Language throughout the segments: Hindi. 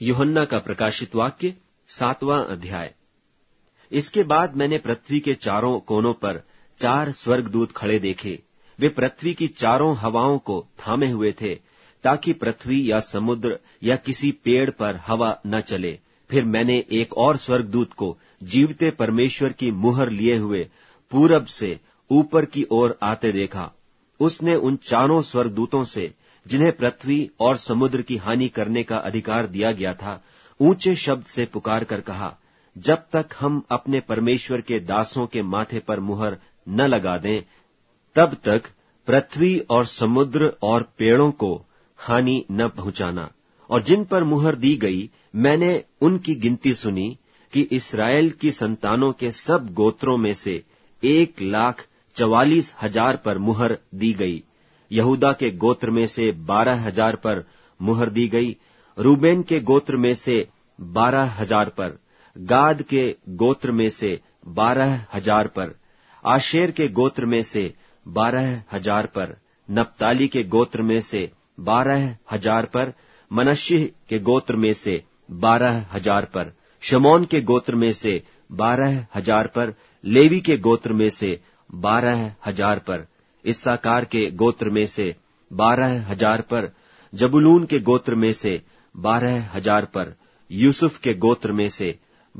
यूहन्ना का प्रकाशित वाक्य 7वां अध्याय। इसके बाद मैंने पृथ्वी के चारों कोनों पर 4 स्वर्गदूत खड़े देखे। वे पृथ्वी की चारों हवाओं को थामे हुए थे, ताकि पृथ्वी या समुद्र या किसी पेड़ पर हवा न चले। फिर मैंने एक और स्वर्गदूत को जीवते परमेश्वर की मुहर लिए हुए पूरब से ऊपर की ओर आते देखा। उसने उन चारों स्वर्गदूतों से, जिन्हें पृथ्वी और समुद्र की हानि करने का अधिकार दिया गया था, ऊंचे शब्द से पुकार कर कहा, जब तक हम अपने परमेश्वर के दासों के माथे पर मुहर न लगा दें, तब तक पृथ्वी और समुद्र और पेड़ों को हानि न पहुंचाना। और जिन पर मुहर दी गई, मैंने उनकी गिनती सुनी कि इस्राएल की संतानों के सब गोत्रों में से 1,44,000 पर मुहर दी गई। यहूदा के गोत्र में से 12,000 पर मुहर दी गई, रूबेन के गोत्र में से 12,000 पर, गाद के गोत्र में से 12,000 पर, आशेर के गोत्र में से 12,000 पर, नप्ताली के गोत्र में से 12,000 पर, मनश्शे के गोत्र में से 12,000 पर, शमौन के गोत्र में से 12,000 पर, लेवी के गोत्र में से 12,000 पर, इस्साकार के गोत्र में से 12,000 पर, जबूलून के गोत्र में से 12,000 पर, यूसुफ के गोत्र में से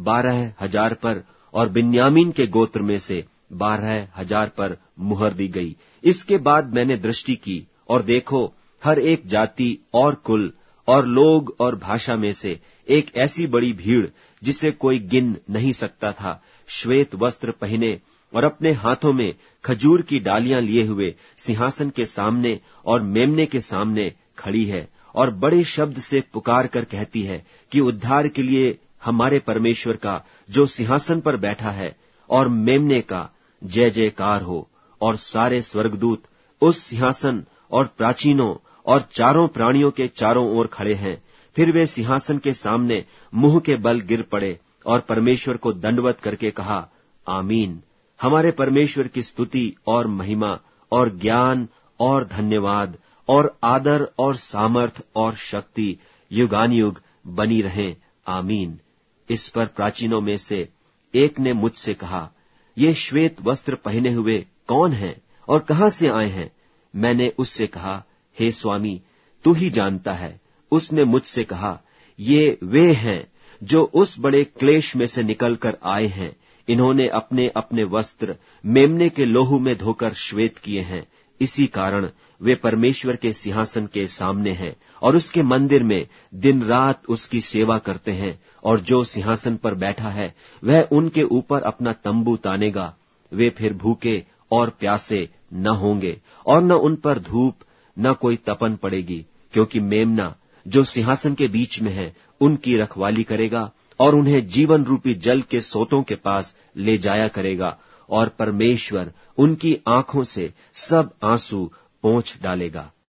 12,000 पर और बिन्यामीन के गोत्र में से 12,000 पर मुहर दी गई। इसके बाद मैंने दृष्टि की और देखो, हर एक जाति और कुल और लोग और भाषा में से एक ऐसी बड़ी भीड़ जिसे कोई गिन नहीं सकता था, श्वेत वस्त्र पहने और अपने हाथों में खजूर की डालियां लिए हुए सिंहासन के सामने और मेमने के सामने खड़ी है, और बड़े शब्द से पुकार कर कहती है कि उद्धार के लिए हमारे परमेश्वर का जो सिंहासन पर बैठा है और मेमने का जय जयकार हो। और सारे स्वर्गदूत उस सिंहासन और प्राचीनों और चारों प्राणियों के चारों ओर खड़े हैं। फिर वे सिंहासन के सामने मुंह के बल गिर पड़े और परमेश्वर को दंडवत करके कहा, आमीन। हमारे परमेश्वर की स्तुति और महिमा और ज्ञान और धन्यवाद और आदर और सामर्थ और शक्ति युगानुयुग बनी रहें, आमीन। इस पर प्राचीनों में से एक ने मुझसे कहा, ये श्वेत वस्त्र पहने हुए कौन हैं और कहां से आए हैं? मैंने उससे कहा, हे स्वामी, तू ही जानता है। उसने मुझसे कहा, ये वे हैं जो उस बड़े क्लेश में से निकलकर आए हैं। इन्होंने अपने अपने वस्त्र मेमने के लोहू में धोकर श्वेत किए हैं। इसी कारण वे परमेश्वर के सिंहासन के सामने हैं और उसके मंदिर में दिन रात उसकी सेवा करते हैं। और जो सिंहासन पर बैठा है, वह उनके ऊपर अपना तंबू तानेगा। वे फिर भूखे और प्यासे न होंगे और न उन पर धूप न कोई तपन पड़ेगी, क्योंकि मेमना जो सिंहासन के बीच में है उनकी रखवाली करेगा और उन्हें जीवन रूपी जल के सोतों के पास ले जाया करेगा, और परमेश्वर उनकी आंखों से सब आंसू पोंछ डालेगा।